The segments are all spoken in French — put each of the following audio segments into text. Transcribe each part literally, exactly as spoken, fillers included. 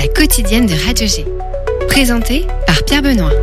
la quotidienne de Radio G. Présentée par Pierre Benoît.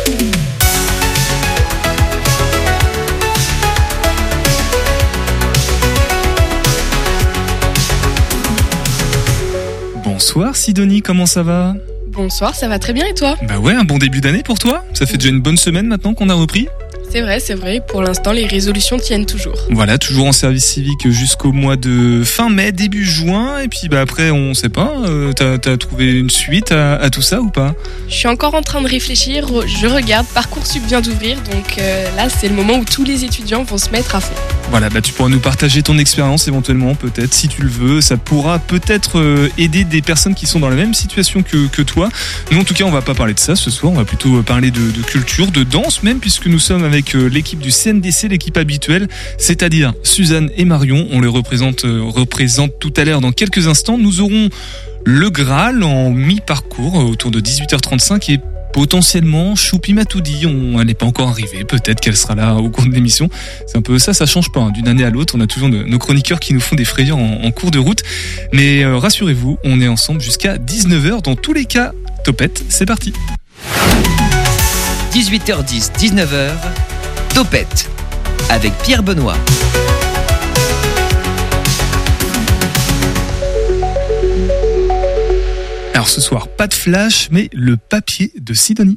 Bonsoir Sidonie, comment ça va ? Bonsoir, ça va très bien et toi ? Bah ouais, un bon début d'année pour toi. Ça fait déjà une bonne semaine maintenant qu'on a repris. C'est vrai, c'est vrai. Pour l'instant, les résolutions tiennent toujours. Voilà, toujours en service civique jusqu'au mois de fin mai, début juin. Et puis bah après, on sait pas, euh, t'as, t'as trouvé une suite à, à tout ça ou pas ? Je suis encore en train de réfléchir. Je regarde, Parcoursup vient d'ouvrir. Donc euh, là, c'est le moment où tous les étudiants vont se mettre à fond. Voilà, bah tu pourras nous partager ton expérience éventuellement, peut-être, si tu le veux. Ça pourra peut-être euh, aider des personnes qui sont dans la même situation que, que toi. Nous, en tout cas, on va pas parler de ça ce soir. On va plutôt parler de, de culture, de danse même, puisque nous sommes avec euh, l'équipe du C N D C, l'équipe habituelle, c'est-à-dire Suzanne et Marion. On les représente, euh, représente tout à l'heure dans quelques instants. Nous aurons le Graal en mi-parcours, euh, autour de dix-huit heures trente-cinq, et potentiellement Choupi Matoudi, on, elle n'est pas encore arrivée, peut-être qu'elle sera là au cours de l'émission. C'est un peu ça, ça change pas, hein. D'une année à l'autre, on a toujours de, nos chroniqueurs qui nous font des frayeurs en, en cours de route. Mais euh, rassurez-vous, on est ensemble jusqu'à dix-neuf heures. Dans tous les cas, Topette, c'est parti. dix-huit heures dix, dix-neuf heures, Topette, avec Pierre Benoît. Alors ce soir, pas de flash, mais le papier de Sidonie.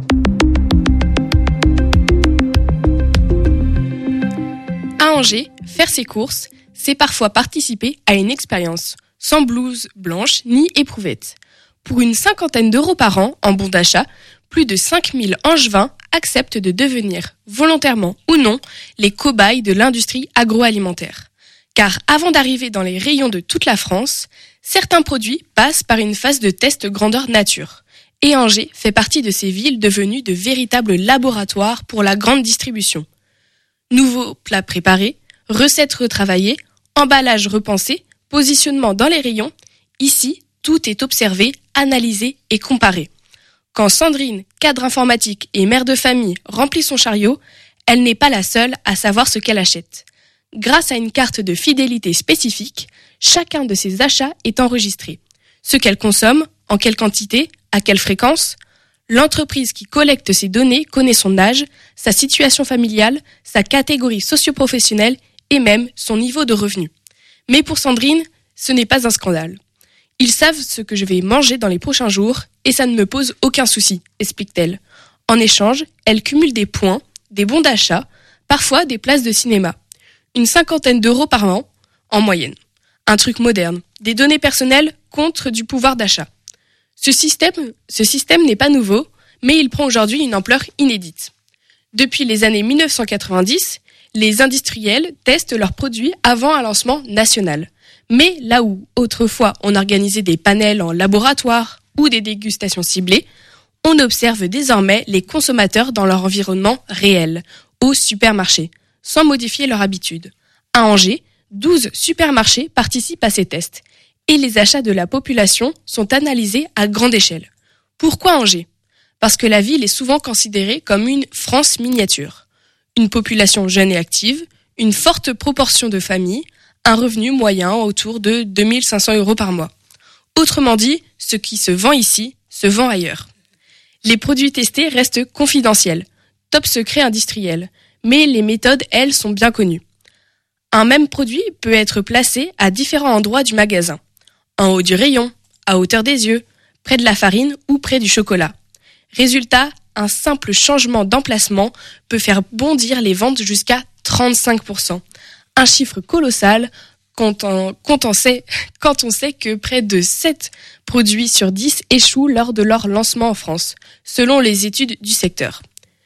À Angers, faire ses courses, c'est parfois participer à une expérience, sans blouse blanche ni éprouvette. Pour une cinquantaine d'euros par an en bon d'achat, plus de cinq mille Angevins acceptent de devenir, volontairement ou non, les cobayes de l'industrie agroalimentaire. Car avant d'arriver dans les rayons de toute la France, certains produits passent par une phase de test grandeur nature. Et Angers fait partie de ces villes devenues de véritables laboratoires pour la grande distribution. Nouveaux plats préparés, recettes retravaillées, emballages repensés, positionnement dans les rayons, ici, tout est observé, analysé et comparé. Quand Sandrine, cadre informatique et mère de famille, remplit son chariot, elle n'est pas la seule à savoir ce qu'elle achète. Grâce à une carte de fidélité spécifique, chacun de ses achats est enregistré. Ce qu'elle consomme, en quelle quantité, à quelle fréquence. L'entreprise qui collecte ces données connaît son âge, sa situation familiale, sa catégorie socio-professionnelle et même son niveau de revenu. Mais pour Sandrine, ce n'est pas un scandale. Ils savent ce que je vais manger dans les prochains jours et ça ne me pose aucun souci, explique-t-elle. En échange, elle cumule des points, des bons d'achat, parfois des places de cinéma. Une cinquantaine d'euros par an, en moyenne. Un truc moderne. Des données personnelles contre du pouvoir d'achat. Ce système, ce système n'est pas nouveau, mais il prend aujourd'hui une ampleur inédite. Depuis les années dix-neuf cent quatre-vingt-dix, les industriels testent leurs produits avant un lancement national. Mais là où, autrefois, on organisait des panels en laboratoire ou des dégustations ciblées, on observe désormais les consommateurs dans leur environnement réel, au supermarché, sans modifier leur habitude. À Angers, douze supermarchés participent à ces tests et les achats de la population sont analysés à grande échelle. Pourquoi Angers ? Parce que la ville est souvent considérée comme une France miniature. Une population jeune et active, une forte proportion de familles, un revenu moyen autour de deux mille cinq cents euros par mois. Autrement dit, ce qui se vend ici se vend ailleurs. Les produits testés restent confidentiels, top secret industriel, mais les méthodes, elles, sont bien connues. Un même produit peut être placé à différents endroits du magasin. En haut du rayon, à hauteur des yeux, près de la farine ou près du chocolat. Résultat, un simple changement d'emplacement peut faire bondir les ventes jusqu'à trente-cinq pour cent. Un chiffre colossal quand on, quand on sait, quand on sait que près de sept produits sur dix échouent lors de leur lancement en France, selon les études du secteur.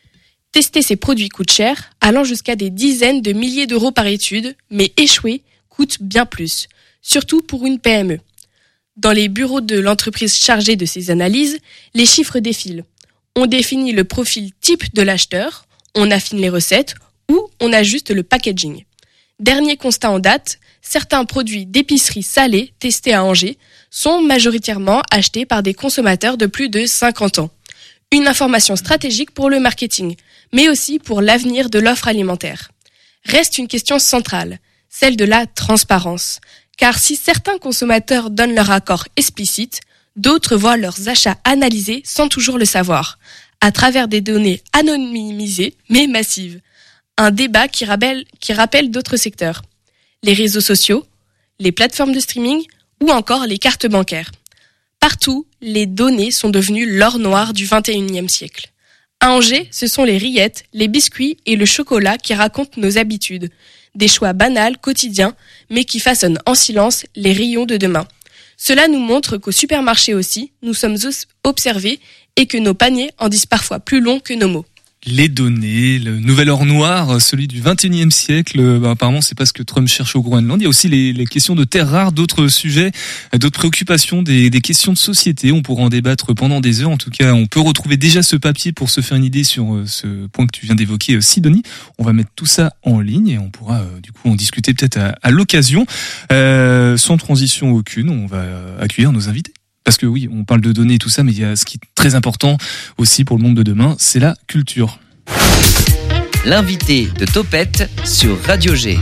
Tester ces produits coûte cher, allant jusqu'à des dizaines de milliers d'euros par étude, mais échouer coûte bien plus, surtout pour une P M E. Dans les bureaux de l'entreprise chargée de ces analyses, les chiffres défilent. On définit le profil type de l'acheteur, on affine les recettes ou on ajuste le packaging. Dernier constat en date, certains produits d'épicerie salée testés à Angers sont majoritairement achetés par des consommateurs de plus de cinquante ans. Une information stratégique pour le marketing, mais aussi pour l'avenir de l'offre alimentaire. Reste une question centrale, celle de la transparence. Car si certains consommateurs donnent leur accord explicite, D'autres voient leurs achats analysés sans toujours le savoir, à travers des données anonymisées mais massives. Un débat qui rappelle, qui rappelle d'autres secteurs. Les réseaux sociaux, les plateformes de streaming ou encore les cartes bancaires. Partout, les données sont devenues l'or noir du vingt et unième siècle. À Angers, ce sont les rillettes, les biscuits et le chocolat qui racontent nos habitudes. Des choix banals, quotidiens, mais qui façonnent en silence les rayons de demain. Cela nous montre qu'au supermarché aussi, nous sommes observés et que nos paniers en disent parfois plus long que nos mots. Les données, le nouvel or noir, celui du vingt et unième siècle, bah, apparemment c'est pas ce que Trump cherche au Groenland. Il y a aussi les, les questions de terres rares, d'autres sujets, d'autres préoccupations, des, des questions de société. On pourra en débattre pendant des heures. En tout cas, on peut retrouver déjà ce papier pour se faire une idée sur ce point que tu viens d'évoquer, Sidonie. On va mettre tout ça en ligne et on pourra du coup en discuter peut-être à, à l'occasion. Euh, sans transition aucune, on va accueillir nos invités. Parce que oui, on parle de données et tout ça, mais il y a ce qui est très important aussi pour le monde de demain, c'est la culture. L'invité de Topette sur Radio G.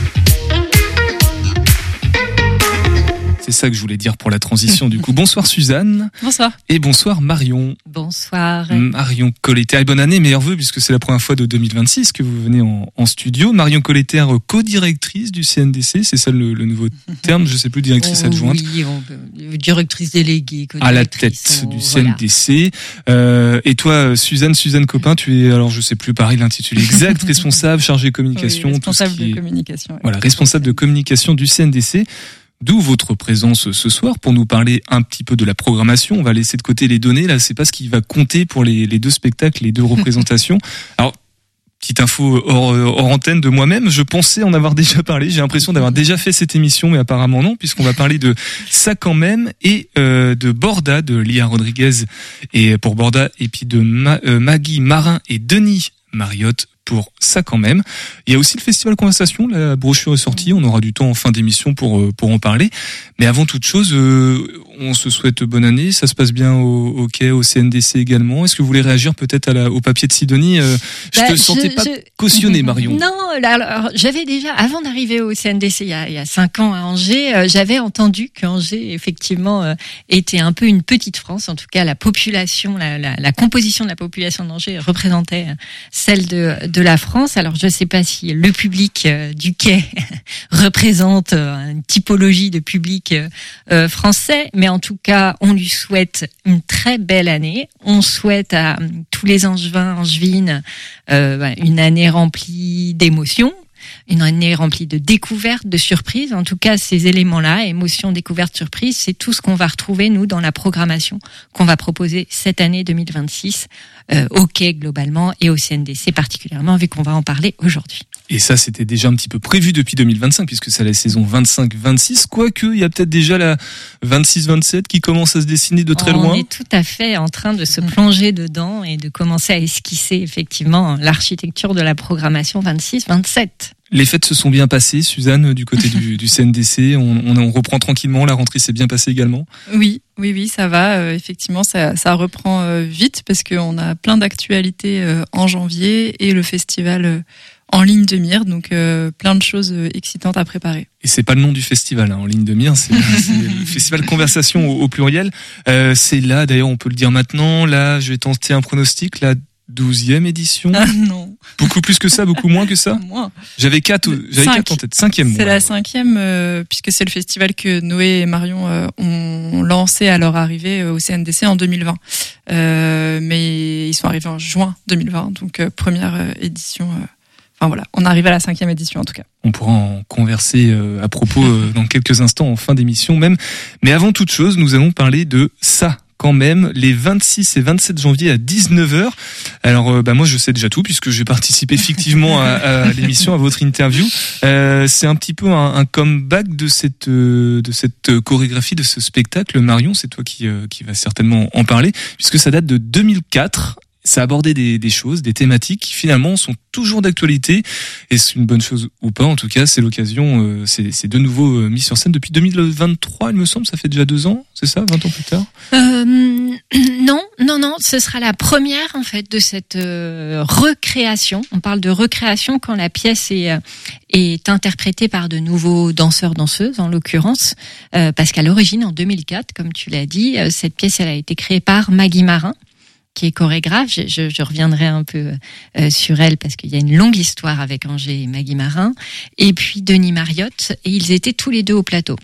C'est ça que je voulais dire pour la transition du coup. Bonsoir Suzanne. Bonsoir. Et bonsoir Marion. Bonsoir. Marion Colletter. Et bonne année, meilleurs vœux, puisque c'est la première fois de deux mille vingt-six que vous venez en, en studio. Marion Colletter, co-directrice du C N D C, c'est ça le, le nouveau terme, je sais plus, directrice oh, adjointe. Oui, on, directrice déléguée. À la tête du C N D C. Voilà. Euh, et toi, Suzanne, Suzanne Copin, tu es, alors je sais plus, pareil, l'intitulé exact, responsable, chargée de communication. Oui, responsable tout ce qui de est, communication. Oui. Voilà, responsable de communication du C N D C. D'où votre présence ce soir pour nous parler un petit peu de la programmation. On va laisser de côté les données. Là, c'est pas ce qui va compter pour les, les deux spectacles, les deux représentations. Alors, petite info hors, hors antenne de moi-même. Je pensais en avoir déjà parlé. J'ai l'impression d'avoir déjà fait cette émission, mais apparemment non, puisqu'on va parler de ça quand même et euh, de Borda, de Lia Rodriguez et pour Borda, et puis de Ma, euh, Maggie Marin et Denis Mariotte pour ça quand même. Il y a aussi le festival Conversation, la brochure est sortie, on aura du temps en fin d'émission pour pour en parler. Mais avant toute chose, euh, on se souhaite bonne année, ça se passe bien au, au quai, au C N D C également. Est-ce que vous voulez réagir peut-être à la, au papier de Sidonie? euh, Je bah, te je, sentais pas je... cautionné, Marion. Non, alors j'avais déjà, avant d'arriver au C N D C il y a, il y a cinq ans à Angers, euh, j'avais entendu qu'Angers effectivement euh, était un peu une petite France, en tout cas la population, la, la, la composition de la population d'Angers représentait celle de de la France. Alors je ne sais pas si le public euh, du quai représente euh, une typologie de public euh, français, mais en tout cas on lui souhaite une très belle année. On souhaite à euh, tous les Angevins, Angevines euh, une année remplie d'émotions, une année remplie de découvertes, de surprises. En tout cas, ces éléments-là, émotions, découvertes, surprises, c'est tout ce qu'on va retrouver, nous, dans la programmation qu'on va proposer cette année deux mille vingt-six, euh, au quai globalement et au C N D C particulièrement, vu qu'on va en parler aujourd'hui. Et ça, c'était déjà un petit peu prévu depuis deux mille vingt-cinq, puisque c'est la saison vingt-cinq vingt-six, quoique il y a peut-être déjà la vingt-six vingt-sept qui commence à se dessiner de très On loin. On est tout à fait en train de se plonger dedans et de commencer à esquisser effectivement l'architecture de la programmation vingt-six vingt-sept. Les fêtes se sont bien passées, Suzanne, du côté du, du C N D C. On, on, on reprend tranquillement. La rentrée s'est bien passée également. Oui, oui, oui, ça va. Euh, effectivement, ça, ça reprend euh, vite parce qu'on a plein d'actualités euh, en janvier et le festival euh, en ligne de mire. Donc, euh, plein de choses euh, excitantes à préparer. Et c'est pas le nom du festival, hein, en ligne de mire. C'est, c'est le festival Conversation au, au pluriel. Euh, c'est là, d'ailleurs, on peut le dire maintenant. Là, je vais tenter un pronostic. Là. douzième édition. Ah non. Beaucoup plus que ça, beaucoup moins que ça. Moins. J'avais quatre, j'avais quatre en tête. Cinquième. C'est moi, la cinquième, euh, puisque c'est le festival que Noé et Marion euh, ont lancé à leur arrivée au C N D C en deux mille vingt. Euh, mais ils sont arrivés en juin deux mille vingt, donc euh, première euh, édition. Euh, enfin voilà, on arrive à la cinquième édition en tout cas. On pourra en converser euh, à propos euh, dans quelques instants, en fin d'émission même. Mais avant toute chose, nous allons parler de ça. Quand même, les vingt-six et vingt-sept janvier à dix-neuf heures. Alors, euh, bah moi, je sais déjà tout puisque j'ai participé fictivement à, à l'émission, à votre interview. Euh, c'est un petit peu un, un comeback de cette euh, de cette chorégraphie, de ce spectacle. Marion, c'est toi qui euh, qui va certainement en parler puisque ça date de deux mille quatre. Ça abordait des, des choses, des thématiques qui finalement sont toujours d'actualité. Et c'est une bonne chose ou pas, en tout cas, c'est l'occasion, euh, c'est, c'est de nouveau euh, mis sur scène depuis deux mille vingt-trois, il me semble, ça fait déjà deux ans, c'est ça, vingt ans plus tard euh, Non, non, non, ce sera la première en fait de cette euh, recréation. On parle de recréation quand la pièce est euh, est interprétée par de nouveaux danseurs-danseuses en l'occurrence, euh, parce qu'à l'origine en deux mille quatre, comme tu l'as dit, euh, cette pièce elle a été créée par Maggie Marin, qui est chorégraphe. Je, je, je reviendrai un peu euh, sur elle parce qu'il y a une longue histoire avec Angers et Maggie Marin, et puis Denis Mariotte, et ils étaient tous les deux au plateau.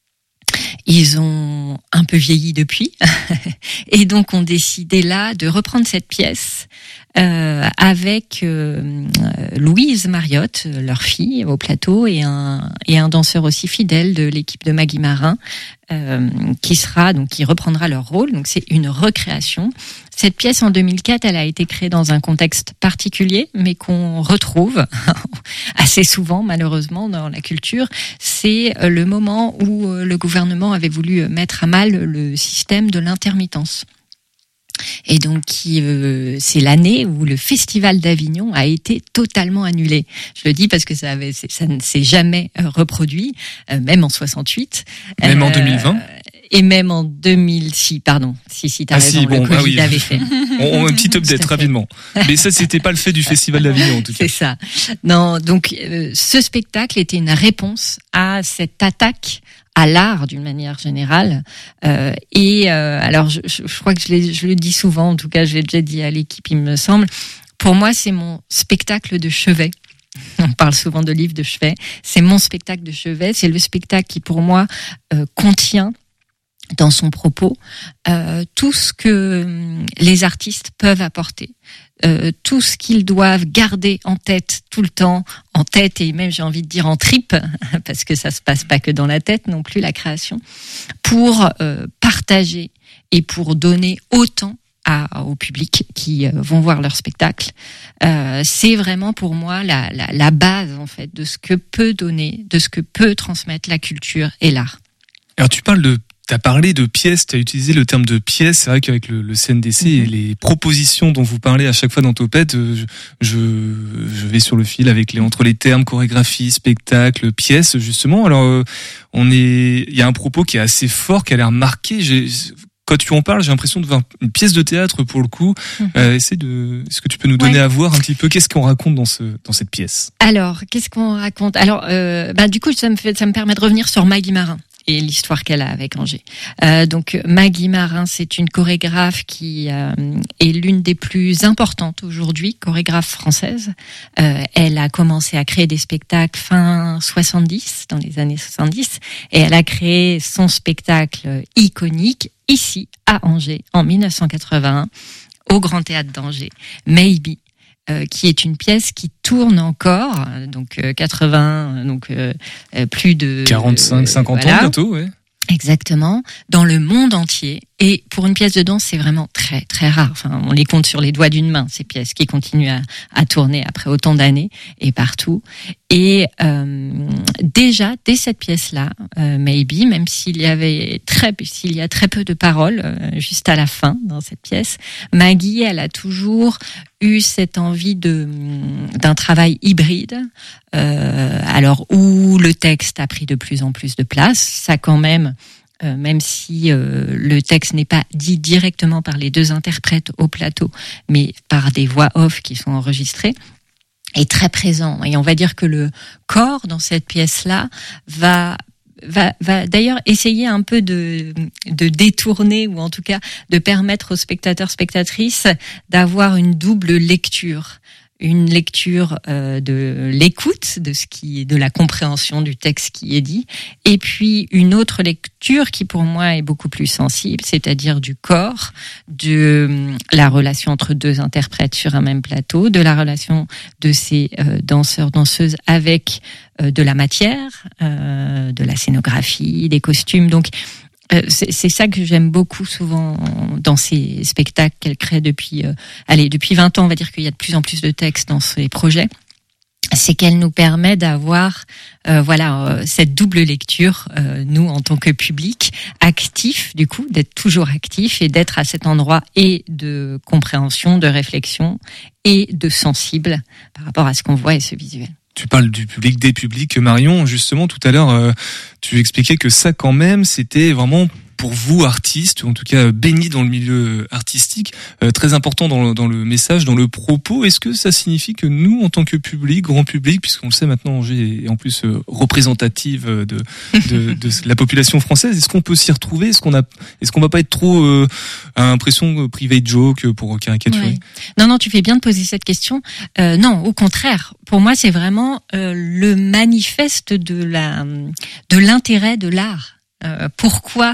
Ils ont un peu vieilli depuis et donc ont décidé là de reprendre cette pièce euh, avec euh, Louise Mariotte, leur fille, au plateau, et un et un danseur aussi fidèle de l'équipe de Maggie Marin euh, qui sera donc qui reprendra leur rôle. Donc c'est une recréation. Cette pièce en deux mille quatre, elle a été créée dans un contexte particulier, mais qu'on retrouve assez souvent malheureusement dans la culture. C'est le moment où le gouvernement avait voulu mettre à mal le système de l'intermittence. Et donc, qui, euh, c'est l'année où le Festival d'Avignon a été totalement annulé. Je le dis parce que ça, avait, ça ne s'est jamais reproduit, euh, même en soixante-huit. Même euh, en deux mille vingt. Et même en deux mille six, pardon. Si, si, t'as ah raison, si, bon, le Covid ah oui. avait fait. On, on un petit update rapidement. Mais ça, c'était pas le fait du Festival d'Avignon, en tout cas. C'est ça. Non, donc, euh, ce spectacle était une réponse à cette attaque à l'art d'une manière générale. Euh, et euh, alors, je, je, je crois que je, l'ai, je le dis souvent, en tout cas, je l'ai déjà dit à l'équipe, il me semble. Pour moi, c'est mon spectacle de chevet. On parle souvent de livre de chevet. C'est mon spectacle de chevet. C'est le spectacle qui, pour moi, euh, contient dans son propos euh, tout ce que les artistes peuvent apporter, euh, tout ce qu'ils doivent garder en tête tout le temps, en tête et même j'ai envie de dire en tripe, parce que ça se passe pas que dans la tête non plus la création, pour euh, partager et pour donner autant à, au public qui euh, vont voir leur spectacle. Euh, c'est vraiment pour moi la, la, la base en fait de ce que peut donner, de ce que peut transmettre la culture et l'art. Alors tu parles de Tu as parlé de pièces, tu as utilisé le terme de pièces. C'est vrai qu'avec le, le C N D C mm-hmm. et les propositions dont vous parlez à chaque fois dans Topette, je, je, je vais sur le fil avec les, entre les termes chorégraphie, spectacle, pièces, justement. Alors, on est, il y a un propos qui est assez fort, qui a l'air marqué. J'ai, quand tu en parles, j'ai l'impression de voir une pièce de théâtre pour le coup. Mm-hmm. Euh, essaie de, est-ce que tu peux nous donner ouais. à voir un petit peu qu'est-ce qu'on raconte dans ce, dans cette pièce? Alors, qu'est-ce qu'on raconte? Alors, euh, bah, du coup, ça me fait, ça me permet de revenir sur Maggie Marin et l'histoire qu'elle a avec Angers. Euh, donc Maggie Marin, c'est une chorégraphe qui euh, est l'une des plus importantes aujourd'hui, chorégraphe française. Euh, elle a commencé à créer des spectacles fin soixante-dix, dans les années soixante-dix, et elle a créé son spectacle iconique ici à Angers en dix-neuf cent quatre-vingt-un au Grand Théâtre d'Angers, Maybe. Euh, qui est une pièce qui tourne encore, donc euh, quatre-vingts, donc euh, plus de quarante-cinq, cinquante euh, voilà. ans bientôt, ouais. Exactement, dans le monde entier. Et pour une pièce de danse, c'est vraiment très très rare. Enfin, on les compte sur les doigts d'une main, ces pièces qui continuent à, à tourner après autant d'années et partout. Et euh, déjà, dès cette pièce-là, euh, Maybe, même s'il y avait très, s'il y a très peu de paroles, euh, juste à la fin dans cette pièce, Maggie, elle a toujours eu cette envie de d'un travail hybride, euh, alors où le texte a pris de plus en plus de place. Ça, quand même. Euh, même si euh, le texte n'est pas dit directement par les deux interprètes au plateau, mais par des voix off qui sont enregistrées, est très présent. Et on va dire que le corps dans cette pièce-là va va, va d'ailleurs essayer un peu de, de détourner, ou en tout cas de permettre aux spectateurs, spectatrices d'avoir une double lecture. Une lecture euh, de l'écoute, de ce qui est de la compréhension du texte qui est dit, et puis une autre lecture qui pour moi est beaucoup plus sensible, c'est-à-dire du corps, de la relation entre deux interprètes sur un même plateau, de la relation de ces euh, danseurs, danseuses avec euh, de la matière, euh, de la scénographie, des costumes. Donc Euh, c'est, c'est ça que j'aime beaucoup souvent dans ces spectacles qu'elle crée depuis, euh, allez, depuis vingt ans. On va dire qu'il y a de plus en plus de textes dans ces projets. C'est qu'elle nous permet d'avoir, euh, voilà, euh, cette double lecture, euh, nous en tant que public actif, du coup, d'être toujours actif et d'être à cet endroit et de compréhension, de réflexion et de sensible par rapport à ce qu'on voit et ce visuel. Tu parles du public, des publics. Marion, justement, tout à l'heure, euh, tu expliquais que ça, quand même, c'était vraiment pour vous, artistes, ou en tout cas baignés dans le milieu artistique, euh, très important dans le, dans le message, dans le propos. Est-ce que ça signifie que nous, en tant que public, grand public, puisqu'on le sait maintenant, Angers est en plus euh, représentative de, de, de la population française, est-ce qu'on peut s'y retrouver? Est-ce qu'on a, est-ce qu'on va pas être trop euh, à l'impression private joke pour caricaturer? Ouais. Non, non, tu fais bien de poser cette question. Euh, non, au contraire. Pour moi, c'est vraiment euh, le manifeste de la, de l'intérêt de l'art. Euh, pourquoi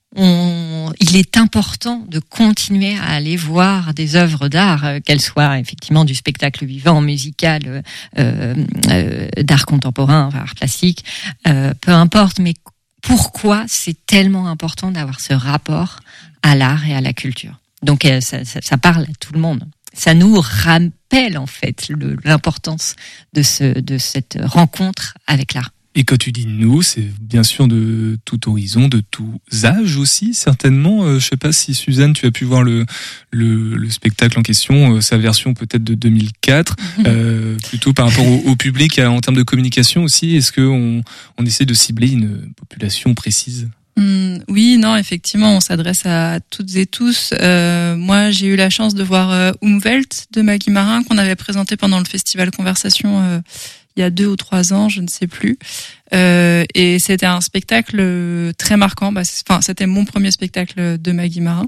on, il est important de continuer à aller voir des œuvres d'art, euh, qu'elles soient effectivement du spectacle vivant, musical, euh, euh, d'art contemporain, art plastique, euh, peu importe. Mais pourquoi c'est tellement important d'avoir ce rapport à l'art et à la culture? Donc euh, ça, ça, ça parle à tout le monde. Ça nous rappelle en fait le, l'importance de, ce, de cette rencontre avec l'art. Et quand tu dis nous, c'est bien sûr de tout horizon, de tous âges aussi, certainement. Euh, je sais pas si Suzanne, tu as pu voir le le, le spectacle en question, euh, sa version peut-être de deux mille quatre, euh, plutôt par rapport au, au public, en termes de communication aussi. Est-ce que on, on essaie de cibler une population précise? Mmh, oui, non, effectivement, on s'adresse à toutes et tous. Euh, moi, j'ai eu la chance de voir euh, Umwelt de Maggie Marin qu'on avait présenté pendant le festival Conversation euh, il y a deux ou trois ans, je ne sais plus. Euh, et c'était un spectacle très marquant. Bah, enfin, c'était mon premier spectacle de Maggie Marin,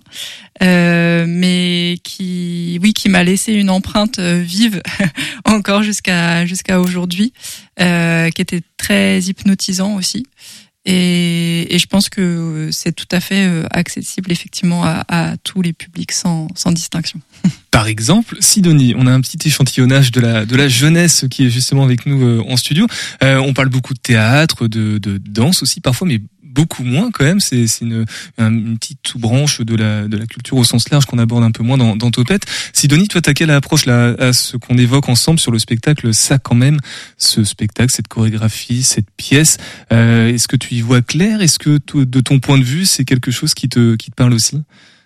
euh, mais qui, oui, qui m'a laissé une empreinte vive encore jusqu'à jusqu'à aujourd'hui, euh, qui était très hypnotisant aussi. Et, et je pense que c'est tout à fait accessible effectivement à, à tous les publics sans, sans distinction. Par exemple, Sidonie, on a un petit échantillonnage de la de la jeunesse qui est justement avec nous euh, en studio. Euh, on parle beaucoup de théâtre, de, de danse aussi parfois, mais beaucoup moins quand même. C'est, c'est une, une petite sous-branche de la de la culture au sens large qu'on aborde un peu moins dans, dans Topette. Sidonie, toi, t'as quelle approche là à ce qu'on évoque ensemble sur le spectacle? Ça, quand même, ce spectacle, cette chorégraphie, cette pièce. Euh, est-ce que tu y vois clair? Est-ce que t- de ton point de vue, c'est quelque chose qui te qui te parle aussi?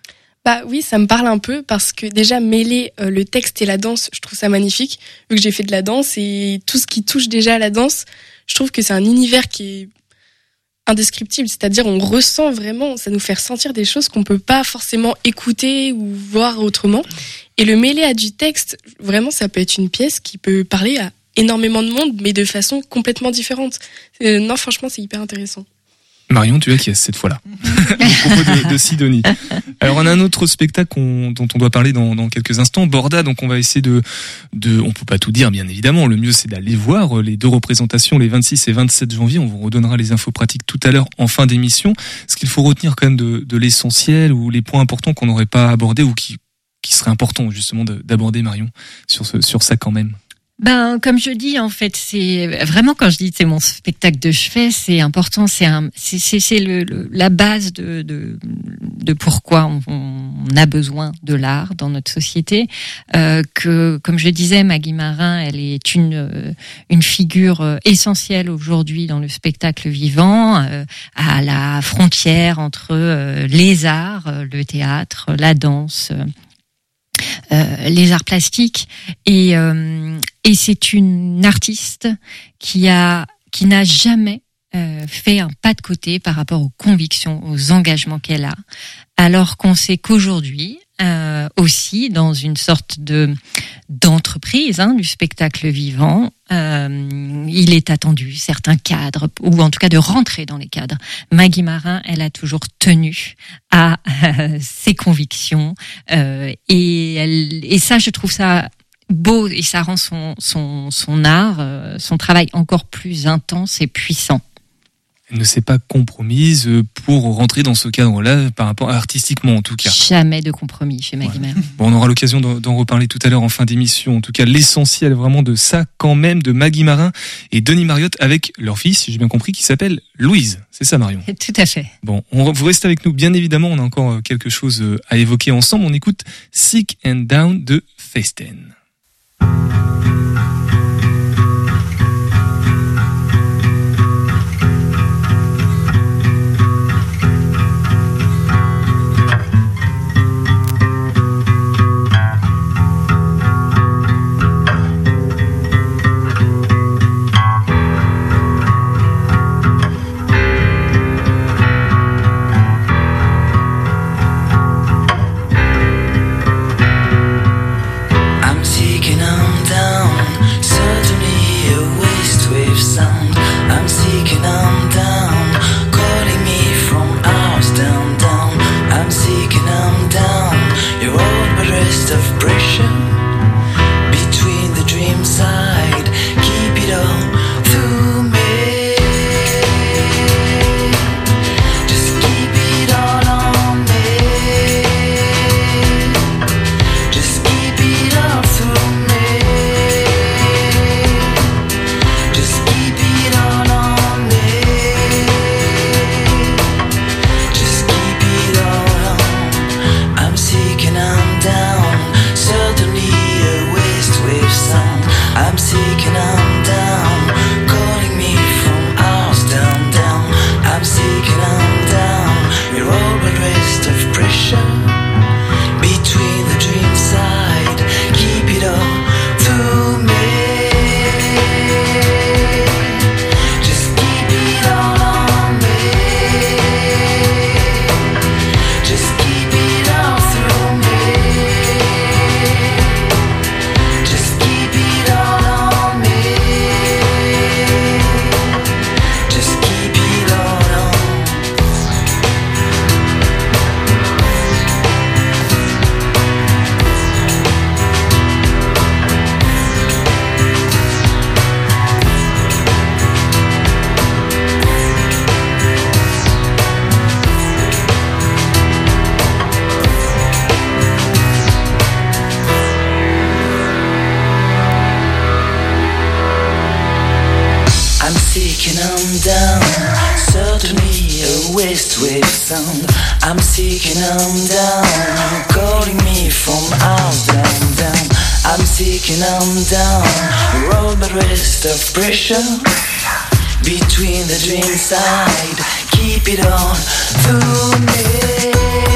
Bah oui, ça me parle un peu parce que déjà mêler euh, le texte et la danse, je trouve ça magnifique. Vu que j'ai fait de la danse et tout ce qui touche déjà à la danse, je trouve que c'est un univers qui est indescriptible. C'est-à-dire, on ressent vraiment, ça nous fait ressentir des choses qu'on peut pas forcément écouter ou voir autrement. Et le mêler à du texte, vraiment, ça peut être une pièce qui peut parler à énormément de monde, mais de façon complètement différente. Euh, non, franchement, c'est hyper intéressant. Marion, tu es qui est cette fois-là au propos de, de Sidonie. Alors on a un autre spectacle qu'on, dont on doit parler dans, dans quelques instants, Borda. Donc on va essayer de, de, on peut pas tout dire bien évidemment. Le mieux c'est d'aller voir les deux représentations, les vingt-six et vingt-sept janvier. On vous redonnera les infos pratiques tout à l'heure en fin d'émission. Ce qu'il faut retenir quand même de, de l'essentiel ou les points importants qu'on n'aurait pas abordés ou qui, qui seraient importants justement de, d'aborder, Marion, sur ce, sur ça quand même. Ben, comme je dis, en fait, c'est vraiment quand je dis c'est mon spectacle de chevet, c'est important, c'est un, c'est c'est, c'est le, le la base de de de pourquoi on, on a besoin de l'art dans notre société. Euh, que, comme je disais, Maggie Marin, elle est une une figure essentielle aujourd'hui dans le spectacle vivant, euh, à la frontière entre euh, les arts, le théâtre, la danse. Euh, les arts plastiques et euh, et c'est une artiste qui a qui n'a jamais euh, fait un pas de côté par rapport aux convictions, aux engagements qu'elle a, alors qu'on sait qu'aujourd'hui euh, aussi dans une sorte de d'entreprise hein, du spectacle vivant, euh, il est attendu certains cadres ou en tout cas de rentrer dans les cadres. Maggie Marin, elle a toujours tenu à euh, ses convictions euh, et elle, et ça je trouve ça beau et ça rend son son son art, euh, son travail encore plus intense et puissant. Elle ne s'est pas compromise pour rentrer dans ce cadre-là, par rapport artistiquement en tout cas. Jamais de compromis chez Maggie Marin. Bon, on aura l'occasion d'en, d'en reparler tout à l'heure en fin d'émission. En tout cas, l'essentiel vraiment de ça quand même, de Maggie Marin et Denis Mariotte avec leur fille, si j'ai bien compris, qui s'appelle Louise. C'est ça, Marion? Tout à fait. Bon, on, vous restez avec nous, bien évidemment, on a encore quelque chose à évoquer ensemble. On écoute Sick and Down de Festen. taking them down. Certainly a west wave sound. I'm seeking them down. Calling me from out down, down. I'm seeking them down. Roll the rest of pressure between the dream side. Keep it on to me.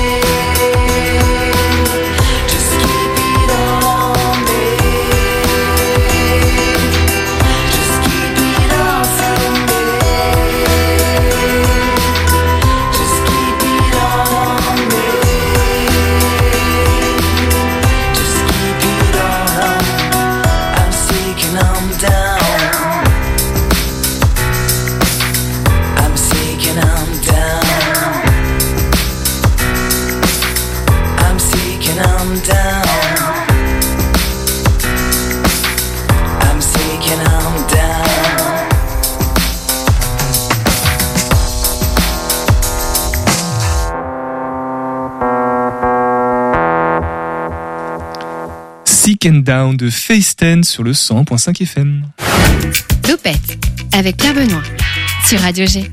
Seek and Down de Face ten sur le cent point cinq F M. Topette avec Pierre Benoît sur Radio G.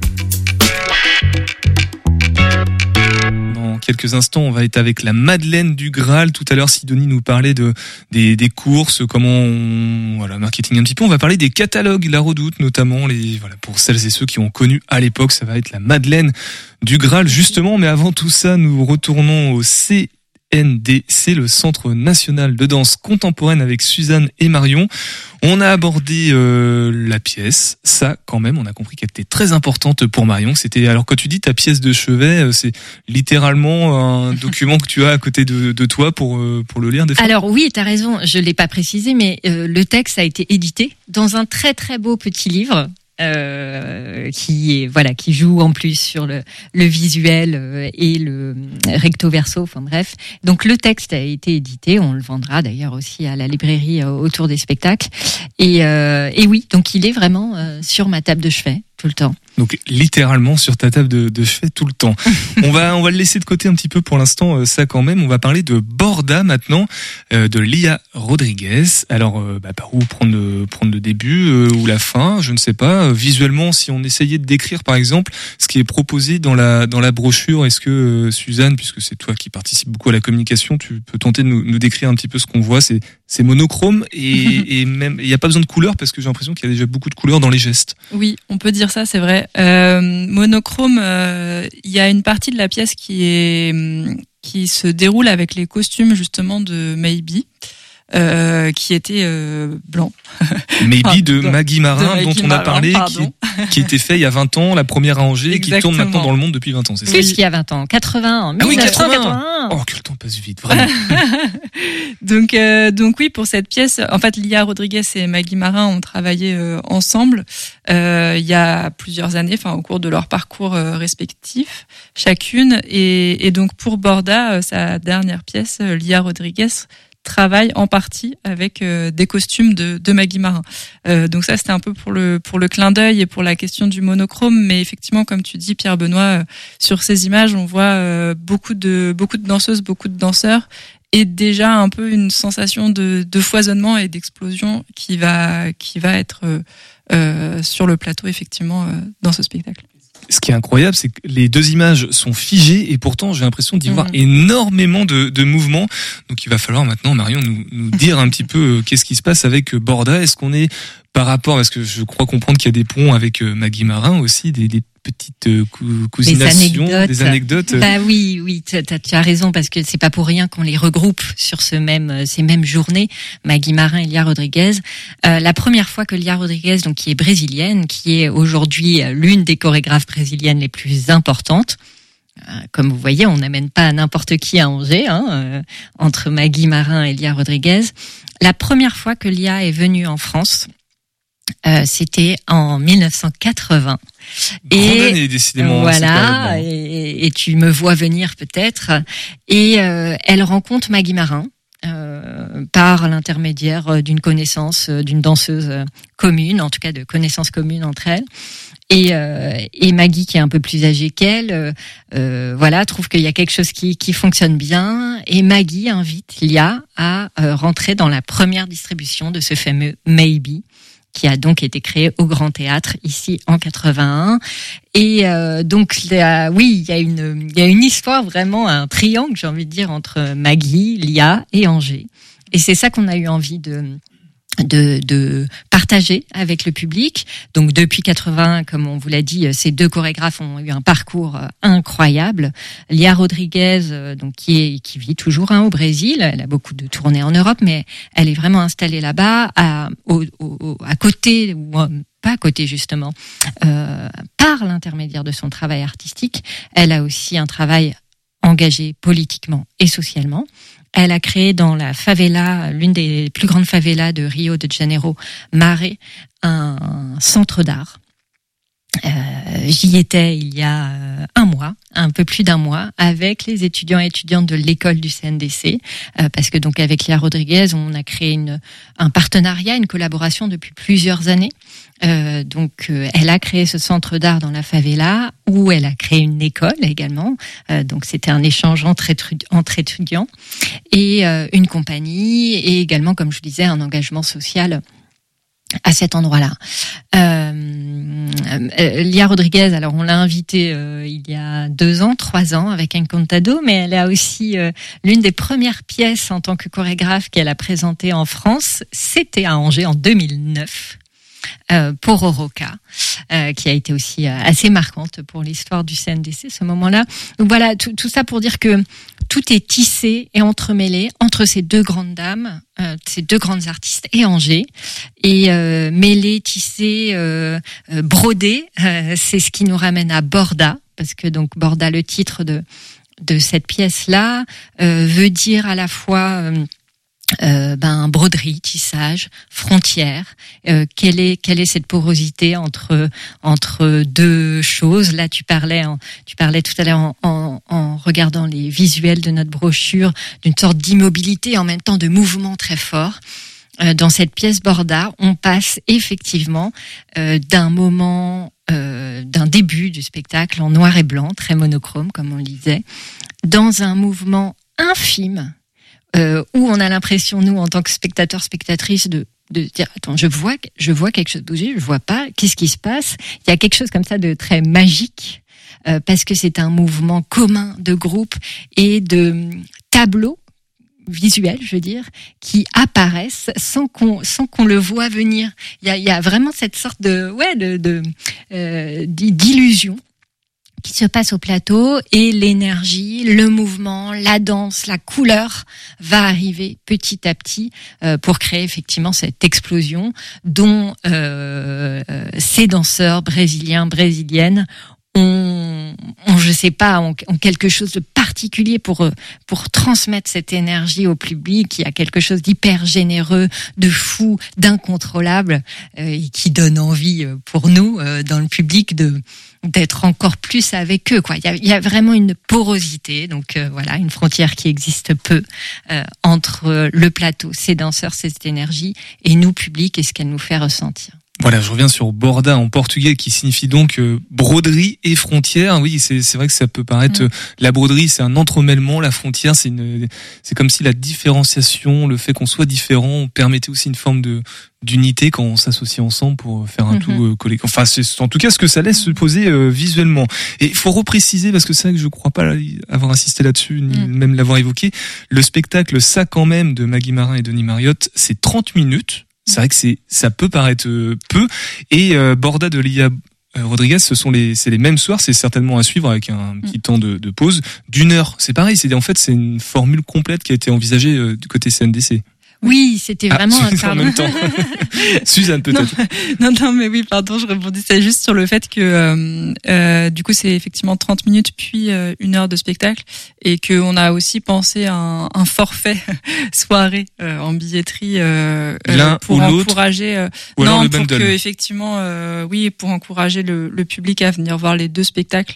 Dans quelques instants, on va être avec la Madeleine du Graal. Tout à l'heure, Sidonie nous parlait de des, des courses, comment on, voilà, marketing un petit peu. On va parler des catalogues, la Redoute notamment. Les voilà, pour celles et ceux qui ont connu à l'époque, ça va être la Madeleine du Graal justement. Mais avant tout ça, nous retournons au C N D C, le Centre National de Danse Contemporaine, avec Suzanne et Marion. On a abordé euh, la pièce. Ça, quand même, on a compris qu'elle était très importante pour Marion. C'était, alors quand tu dis ta pièce de chevet, c'est littéralement un document que tu as à côté de, de toi pour euh, pour le lire des fois. Alors oui, t'as raison. Je l'ai pas précisé, mais euh, le texte a été édité dans un très très beau petit livre. Euh, qui est voilà qui joue en plus sur le le visuel euh, et le recto verso, enfin bref. Donc le texte a été édité, on le vendra d'ailleurs aussi à la librairie euh, autour des spectacles. Et euh, et oui, donc il est vraiment euh, sur ma table de chevet tout le temps. Donc littéralement sur ta table de, de chevet tout le temps. on va on va le laisser de côté un petit peu pour l'instant, euh, ça quand même. On va parler de Borda maintenant, euh, de Lia Rodriguez. Alors euh, bah, par où prendre le, prendre le début euh, ou la fin, je ne sais pas. Euh, visuellement, si on essayait de décrire par exemple ce qui est proposé dans la dans la brochure, est-ce que euh, Suzanne, puisque c'est toi qui participes beaucoup à la communication, tu peux tenter de nous, nous décrire un petit peu ce qu'on voit. C'est c'est monochrome et, et même il n'y a pas besoin de couleurs parce que j'ai l'impression qu'il y a déjà beaucoup de couleurs dans les gestes. Oui, on peut dire ça, c'est vrai. Euh, monochrome, il euh, y a une partie de la pièce qui est qui se déroule avec les costumes justement de Maybe. Euh, qui était euh, blanc. Maybe enfin, de Maggie Marin, de Maggie dont on a Marin, parlé, qui, qui était fait il y a vingt ans, la première à Angers, et qui tourne maintenant dans le monde depuis vingt ans, c'est ça? Plus qu'il y a vingt ans, quatre-vingts, en mille neuf cent quatre-vingt-un. Oh, que le temps passe vite, vraiment. donc, euh, donc oui, pour cette pièce, en fait, Lia Rodriguez et Maggie Marin ont travaillé euh, ensemble euh, il y a plusieurs années, enfin au cours de leur parcours euh, respectif, chacune. Et, et donc pour Borda, euh, sa dernière pièce, euh, Lia Rodriguez travaille en partie avec euh, des costumes de, de Maggie Marin. Euh, donc ça, c'était un peu pour le pour le clin d'œil et pour la question du monochrome. Mais effectivement, comme tu dis, Pierre Benoît, euh, sur ces images, on voit euh, beaucoup de beaucoup de danseuses, beaucoup de danseurs, et déjà un peu une sensation de, de foisonnement et d'explosion qui va qui va être euh, euh, sur le plateau, effectivement, euh, dans ce spectacle. Ce qui est incroyable, c'est que les deux images sont figées et pourtant j'ai l'impression d'y mmh. voir énormément de, de mouvements. Donc il va falloir maintenant, Marion, nous, nous dire un petit peu euh, qu'est-ce qui se passe avec Borda. Est-ce qu'on est par rapport, parce que je crois comprendre qu'il y a des ponts avec euh, Maggie Marin aussi, des, des petites euh, cousinations, des anecdotes. des anecdotes. Bah oui, oui, tu as raison parce que c'est pas pour rien qu'on les regroupe sur ce même ces mêmes journées. Maggie Marin et Lia Rodriguez. Euh, la première fois que Lia Rodriguez, donc qui est brésilienne, qui est aujourd'hui l'une des chorégraphes brésiliennes les plus importantes. Euh, comme vous voyez, on n'amène pas n'importe qui à Angers, hein, euh, entre Maggie Marin et Lia Rodriguez. La première fois que Lia est venue en France, Euh, c'était en mille neuf cent quatre-vingts. Grande et année, décidément. Voilà, et, et tu me vois venir peut-être. Et euh, elle rencontre Maggie Marin euh, par l'intermédiaire d'une connaissance d'une danseuse commune, en tout cas de connaissances communes entre elles. Et, euh, et Maggie, qui est un peu plus âgée qu'elle, euh, euh, voilà, trouve qu'il y a quelque chose qui, qui fonctionne bien. Et Maggie invite Lia à euh, rentrer dans la première distribution de ce fameux Maybe. qui a donc été créé au Grand Théâtre ici en quatre-vingt-un. Et euh, donc là, oui, il y a une il y a une histoire vraiment, un triangle, j'ai envie de dire, entre Maggie, Lia et Angers. Et c'est ça qu'on a eu envie de de de partager avec le public. Donc depuis quatre-vingt-un, comme on vous l'a dit, ces deux chorégraphes ont eu un parcours incroyable. Lia Rodriguez, donc qui est qui vit toujours hein, au Brésil, elle a beaucoup de tournées en Europe, mais elle est vraiment installée là-bas, à au, au, à côté ou pas à côté justement, euh, par l'intermédiaire de son travail artistique, elle a aussi un travail engagé politiquement et socialement. Elle a créé dans la favela, l'une des plus grandes favelas de Rio de Janeiro, Mare, un centre d'art. Euh, j'y étais il y a un mois, un peu plus d'un mois, avec les étudiants et étudiantes de l'école du C N D C, euh, parce que donc avec Lia Rodriguez, on a créé une, un partenariat, une collaboration depuis plusieurs années. Euh, donc, euh, elle a créé ce centre d'art dans la favela, où elle a créé une école également. Euh, donc, c'était un échange entre, étu- entre étudiants et euh, une compagnie, et également, comme je vous disais, un engagement social à cet endroit-là. Euh, euh, Lia Rodriguez, alors on l'a invitée euh, il y a deux ans, trois ans avec Encantado, mais elle a aussi euh, l'une des premières pièces en tant que chorégraphe qu'elle a présentée en France, c'était à Angers en deux mille neuf. Euh, pour Oroca, euh, qui a été aussi euh, assez marquante pour l'histoire du C N D C, ce moment-là. Donc voilà, tout, tout ça pour dire que tout est tissé et entremêlé entre ces deux grandes dames, euh, ces deux grandes artistes et Angers, et euh, mêlé, tissé, euh, euh, brodé, euh, c'est ce qui nous ramène à Borda, parce que donc Borda, le titre de de cette pièce-là, euh, veut dire à la fois euh, Euh, ben broderie, tissage, frontière. Euh, quelle est quelle est cette porosité entre entre deux choses? Là, tu parlais en, tu parlais tout à l'heure en, en, en regardant les visuels de notre brochure d'une sorte d'immobilité en même temps de mouvement très fort. Euh, dans cette pièce Borda, on passe effectivement euh, d'un moment, euh, d'un début du spectacle en noir et blanc, très monochrome comme on le disait, dans un mouvement infime. Euh, où on a l'impression, nous, en tant que spectateurs, spectatrices, de, de dire, attends, je vois, je vois quelque chose bouger, je vois pas, qu'est-ce qui se passe? Il y a quelque chose comme ça de très magique, euh, parce que c'est un mouvement commun de groupe et de tableaux visuels, je veux dire, qui apparaissent sans qu'on, sans qu'on le voit venir. Il y a, il y a vraiment cette sorte de, ouais, de, de, euh, d'illusion qui se passe au plateau, et l'énergie, le mouvement, la danse, la couleur va arriver petit à petit euh, pour créer effectivement cette explosion dont euh, euh, ces danseurs brésiliens, brésiliennes ont, ont je sais pas, ont, ont quelque chose de particulier pour pour transmettre cette énergie au public. Il y a quelque chose d'hyper généreux, de fou, d'incontrôlable, euh, et qui donne envie pour nous euh, dans le public de d'être encore plus avec eux, quoi. Il y a, il y a vraiment une porosité, donc euh, voilà, une frontière qui existe peu euh, entre le plateau, ces danseurs, cette énergie, et nous, public, et ce qu'elle nous fait ressentir. Voilà, je reviens sur Borda en portugais, qui signifie donc euh, broderie et frontière. Oui, c'est c'est vrai que ça peut paraître, mmh. euh, la broderie c'est un entremêlement, la frontière c'est une c'est comme si la différenciation, le fait qu'on soit différent, permettait aussi une forme de d'unité quand on s'associe ensemble pour faire un mmh. tout euh, collectif. Enfin, c'est en tout cas ce que ça laisse se poser euh, visuellement. Et il faut repréciser, parce que c'est vrai que je crois pas avoir insisté là-dessus, ni mmh. même l'avoir évoqué, le spectacle Ça quand même de Maggie Marin et Denis Mariotte, c'est trente minutes. C'est vrai que c'est, ça peut paraître euh, peu. Et euh, Borda de Lia Rodriguez, ce sont les, c'est les mêmes soirs. C'est certainement à suivre avec un petit temps de, de pause d'une heure. C'est pareil. C'est en fait c'est une formule complète qui a été envisagée euh, du côté C N D C. Oui, c'était vraiment ah, un pardon. En même temps. Suzanne, peut-être. Non, non, non, mais oui, pardon, je rebondissais juste sur le fait que euh, euh, du coup, c'est effectivement trente minutes puis euh, une heure de spectacle, et que on a aussi pensé à un, un forfait soirée euh, en billetterie euh, L'un pour ou l'autre, encourager. Euh, ou alors non, le pour bundle. que effectivement, euh, oui, pour encourager le, le public à venir voir les deux spectacles.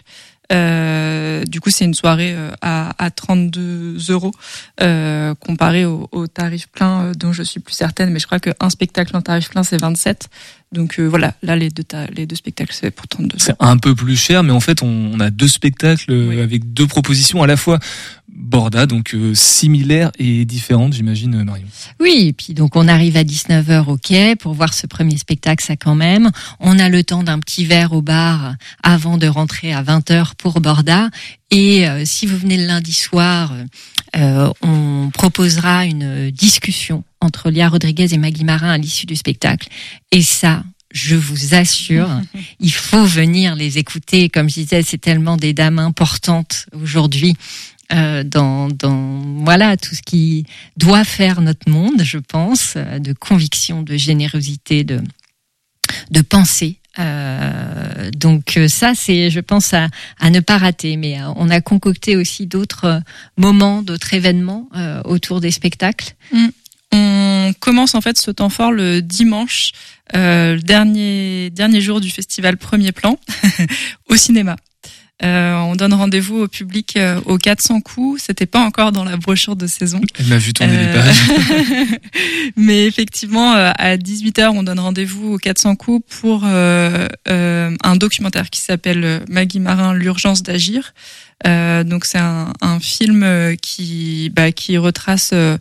Euh, du coup, c'est une soirée euh, à, à trente-deux euros euh, comparé au, au tarif plein, euh, dont je suis plus certaine. Mais je crois qu'un spectacle en tarif plein, c'est vingt-sept. Donc euh, voilà, là les deux ta- les deux spectacles, c'est pour trente-deux euros. C'est un peu plus cher, mais en fait, on, on a deux spectacles oui. avec deux propositions à la fois Borda, donc euh, similaire et différente, j'imagine, Marion. Oui, et puis donc on arrive à dix-neuf heures au quai pour voir ce premier spectacle, ça quand même. On a le temps d'un petit verre au bar avant de rentrer à vingt heures pour Borda. Et euh, si vous venez le lundi soir, euh, on proposera une discussion entre Lia Rodriguez et Maggie Marin à l'issue du spectacle. Et ça, je vous assure, il faut venir les écouter. Comme je disais, c'est tellement des dames importantes aujourd'hui. Euh, dans, dans voilà tout ce qui doit faire notre monde, je pense, de conviction, de générosité, de de pensée. Euh, donc ça, c'est, je pense, à, à ne pas rater. Mais on a concocté aussi d'autres moments, d'autres événements euh, autour des spectacles. Mmh. On commence en fait ce temps fort le dimanche, euh, le dernier dernier jour du festival Premier Plan, au cinéma. Euh, on donne rendez-vous au public euh, aux quatre cents coups. C'était pas encore dans la brochure de saison. Elle m'a vu tourner euh... les pages. Mais effectivement, euh, à dix-huit heures, on donne rendez-vous aux quatre cents coups pour euh, euh, un documentaire qui s'appelle Maggie Marin, l'urgence d'agir. Euh, donc c'est un, un film qui, bah, qui retrace euh,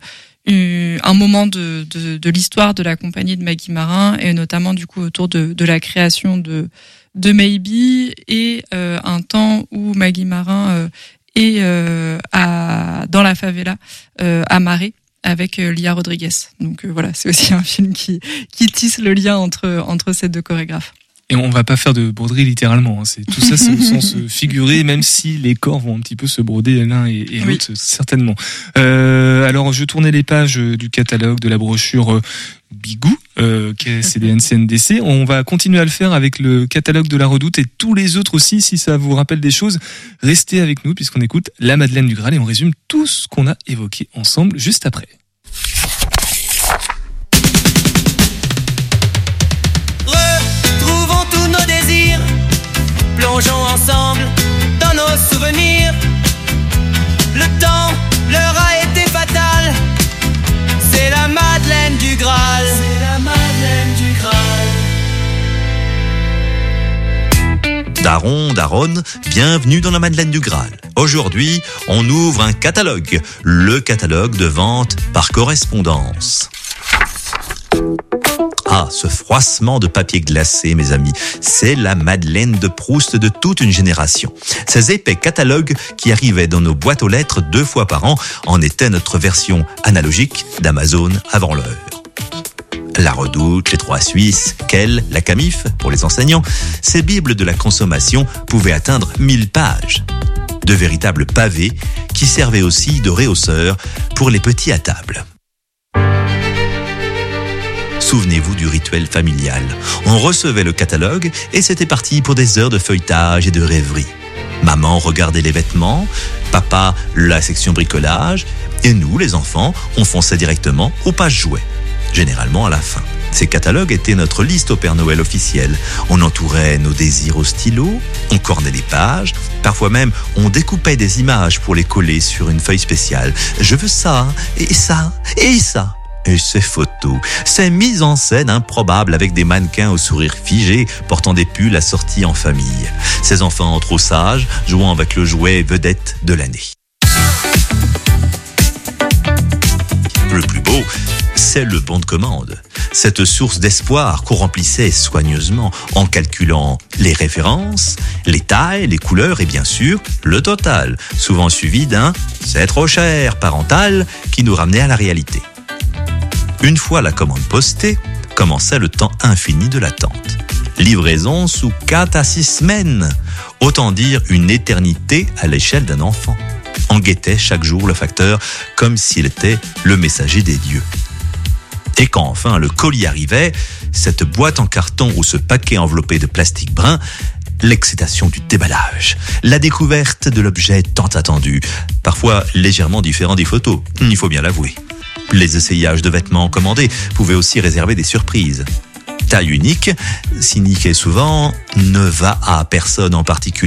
un moment de, de, de l'histoire de la compagnie de Maggie Marin et notamment du coup autour de, de la création de de Maybe et euh, un temps où Maggie Marin euh, est euh, à, dans la favela euh, à Marais avec euh, Lia Rodriguez. Donc euh, voilà, c'est aussi un film qui qui tisse le lien entre entre ces deux chorégraphes. Et on va pas faire de broderie littéralement, hein. C'est tout ça, c'est au sens figuré, même si les corps vont un petit peu se broder l'un et, et l'autre, oui. Certainement. Euh, alors, je tournais les pages du catalogue de la brochure Bigou, euh, qui est C D N C N D C. On va continuer à le faire avec le catalogue de la Redoute et tous les autres aussi, si ça vous rappelle des choses. Restez avec nous puisqu'on écoute la Madeleine du Graal et on résume tout ce qu'on a évoqué ensemble juste après. Plongeons ensemble dans nos souvenirs. Le temps leur a été fatal. C'est la Madeleine du Graal. C'est la Madeleine du Graal. Daron, daronne, bienvenue dans la Madeleine du Graal. Aujourd'hui, on ouvre un catalogue, le catalogue de vente par correspondance. Ah, ce froissement de papier glacé, mes amis, c'est la Madeleine de Proust de toute une génération. Ces épais catalogues qui arrivaient dans nos boîtes aux lettres deux fois par an en étaient notre version analogique d'Amazon avant l'heure. La Redoute, les Trois Suisses, Kell, la Camif, pour les enseignants, ces bibles de la consommation pouvaient atteindre mille pages. De véritables pavés qui servaient aussi de réhausseurs pour les petits à table. Souvenez-vous du rituel familial. On recevait le catalogue et c'était parti pour des heures de feuilletage et de rêverie. Maman regardait les vêtements, papa la section bricolage et nous, les enfants, on fonçait directement aux pages jouets, généralement à la fin. Ces catalogues étaient notre liste au Père Noël officielle. On entourait nos désirs au stylo, on cornait les pages, parfois même on découpait des images pour les coller sur une feuille spéciale. Je veux ça, et ça, et ça. Et ces photos, ces mises en scène improbables avec des mannequins au sourire figé portant des pulls assortis en famille. Ces enfants trop sages jouant avec le jouet vedette de l'année. Le plus beau, c'est le bon de commande. Cette source d'espoir qu'on remplissait soigneusement en calculant les références, les tailles, les couleurs et bien sûr le total, souvent suivi d'un « c'est trop cher » parental qui nous ramenait à la réalité. Une fois la commande postée, commençait le temps infini de l'attente. Livraison sous quatre à six semaines. Autant dire une éternité à l'échelle d'un enfant. On guettait chaque jour le facteur comme s'il était le messager des dieux. Et quand enfin le colis arrivait, cette boîte en carton ou ce paquet enveloppé de plastique brun, l'excitation du déballage, la découverte de l'objet tant attendu, parfois légèrement différent des photos, il faut bien l'avouer. Les essayages de vêtements commandés pouvaient aussi réserver des surprises. Taille unique, signifiait souvent « ne va à personne en particulier ».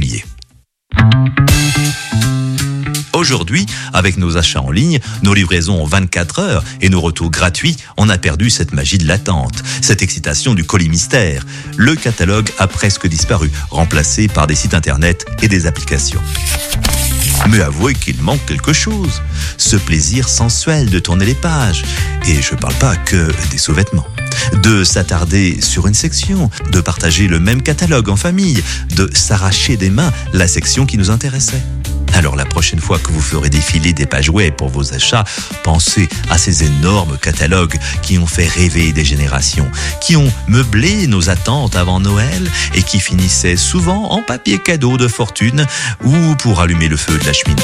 Aujourd'hui, avec nos achats en ligne, nos livraisons en vingt-quatre heures et nos retours gratuits, on a perdu cette magie de l'attente, cette excitation du colis mystère. Le catalogue a presque disparu, remplacé par des sites internet et des applications. Mais avouez qu'il manque quelque chose. Ce plaisir sensuel de tourner les pages. Et je parle pas que des sous-vêtements. De s'attarder sur une section, de partager le même catalogue en famille, de s'arracher des mains la section qui nous intéressait. Alors la prochaine fois que vous ferez défiler des pages web pour vos achats, pensez à ces énormes catalogues qui ont fait rêver des générations, qui ont meublé nos attentes avant Noël et qui finissaient souvent en papier cadeau de fortune ou pour allumer le feu de la cheminée.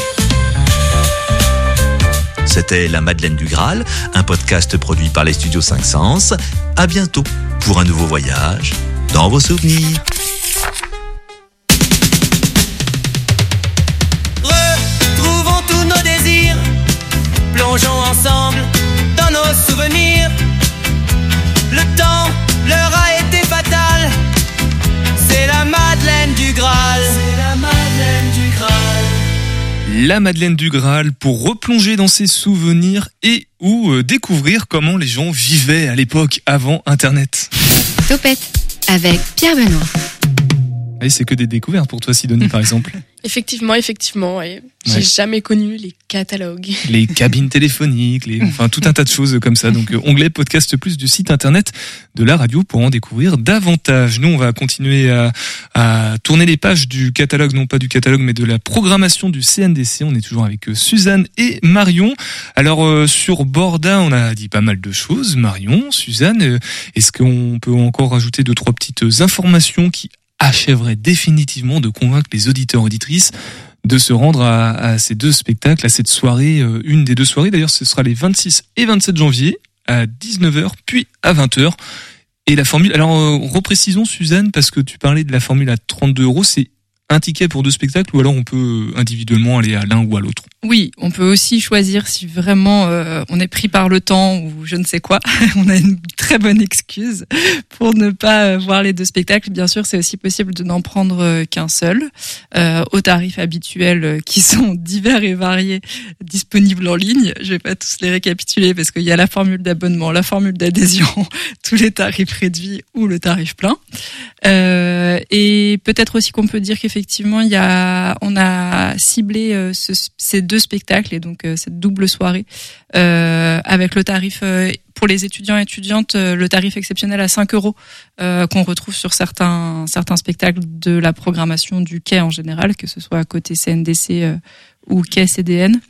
C'était La Madeleine du Graal, un podcast produit par les studios cinq sens. À bientôt pour un nouveau voyage dans vos souvenirs. Retrouvons tous nos désirs, plongeons ensemble dans nos souvenirs. Le temps leur a été fatal, c'est la Madeleine du Graal. C'est la Madeleine du Graal. La Madeleine du Graal pour replonger dans ses souvenirs et ou euh, découvrir comment les gens vivaient à l'époque avant Internet. Topette avec Pierre Benoît. Et c'est que des découvertes pour toi, Sidonie, par exemple. Effectivement, effectivement. Et j'ai Ouais. jamais connu les catalogues. Les cabines téléphoniques, les, enfin tout un tas de choses comme ça. Donc euh, onglet podcast plus du site internet de la radio pour en découvrir davantage. Nous, on va continuer à, à tourner les pages du catalogue, non pas du catalogue, mais de la programmation du C N D C. On est toujours avec euh, Suzanne et Marion. Alors euh, sur Borda, on a dit pas mal de choses. Marion, Suzanne, euh, est-ce qu'on peut encore rajouter deux, trois petites informations qui achèverait définitivement de convaincre les auditeurs auditrices de se rendre à, à ces deux spectacles, à cette soirée, euh, une des deux soirées. D'ailleurs, ce sera les vingt-six et vingt-sept janvier à dix-neuf heures, puis à vingt heures. Et la formule, alors euh, reprécisons Suzanne, parce que tu parlais de la formule à trente-deux euros, c'est un ticket pour deux spectacles ou alors on peut individuellement aller à l'un ou à l'autre? Oui, on peut aussi choisir si vraiment euh, on est pris par le temps ou je ne sais quoi. On a une très bonne excuse pour ne pas euh, voir les deux spectacles. Bien sûr, c'est aussi possible de n'en prendre euh, qu'un seul, euh, aux tarifs habituels euh, qui sont divers et variés, disponibles en ligne. Je vais pas tous les récapituler parce qu'il y a la formule d'abonnement, la formule d'adhésion, tous les tarifs réduits ou le tarif plein. Euh, et peut-être aussi qu'on peut dire qu'effectivement, il y a, on a ciblé euh, ce, ces deux spectacles et donc euh, cette double soirée euh, avec le tarif euh, pour les étudiants et étudiantes, euh, le tarif exceptionnel à cinq euros euh, qu'on retrouve sur certains certains spectacles de la programmation du quai en général, que ce soit à côté C N D C euh, ou quai C D N.